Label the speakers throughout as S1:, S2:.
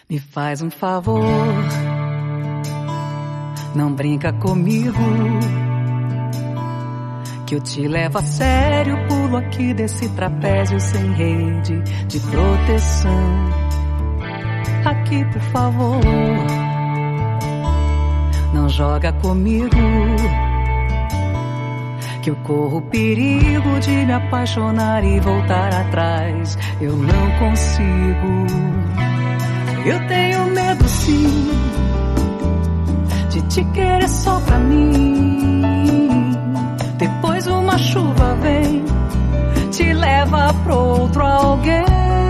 S1: Me faz um favor, não brinca comigo, que eu te levo a sério. Pulo aqui desse trapézio sem rede de proteção. Aqui, por favor, não joga comigo, que eu corro perigo de me apaixonar e voltar atrás. Eu não consigo. Eu tenho medo, sim, de te querer só pra mim. Depois uma chuva vem, te leva pro outro alguém.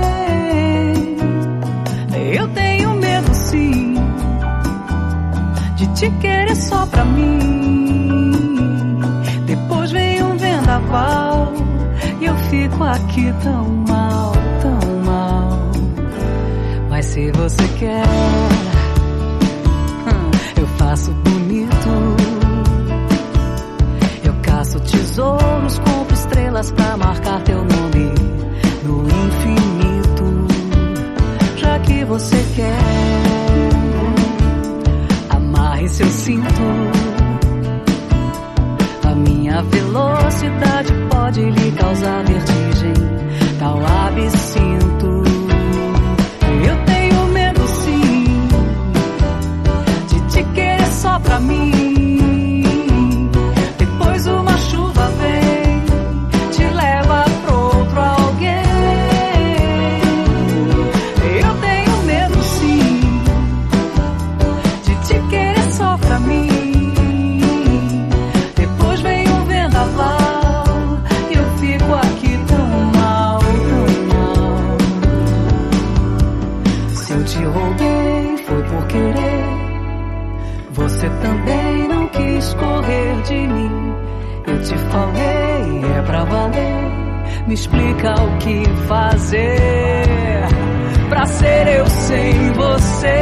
S1: Eu tenho medo, sim, de te querer só pra mim. Depois vem um vendaval e eu fico aqui tão mal, tão mal. Mas se você quer, eu faço bonito. Eu caço tesouros, compro estrelas pra marcar teu nome no infinito. Já que você quer, amarre seu cinto. A minha velocidade pode lhe causar vertigem, tal absinto. Eu tenho medo, sim, de te querer só pra mim. Depois uma chuva vem, te leva pro outro alguém. Eu tenho medo, sim, de te querer só pra mim. Depois vem um vendaval e eu fico aqui tão mal, tão mal. Se eu te roubei, foi por querer. Você também não quis correr de mim. Eu te falei, é pra valer. Me explica o que fazer pra ser eu sem você.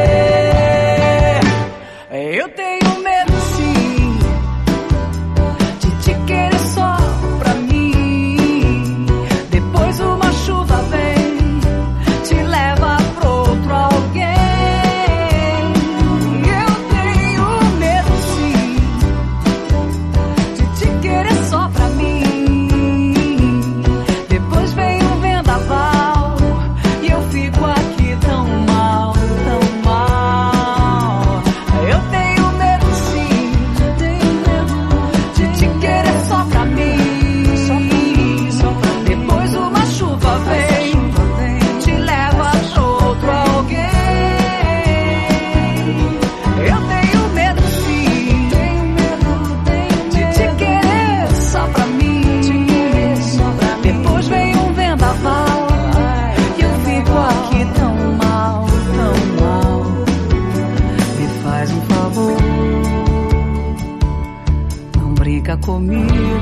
S1: Eu tenho medo, sim, de te querer só pra mim. Depois uma chuva vem, te leva pro outro alguém. Eu tenho medo, sim, de te querer só pra mim. Depois vem um vendaval e eu fico aqui tão mal, tão mal. Eu tenho medo, sim, de te querer só pra mim. Depois uma chuva vem, te leva pro outro alguém. Eu tenho medo, sim, de te querer só pra mim. Depois vem um vendaval e eu fico aqui tão mal, tão mal. Me faz um favor, não brinca comigo,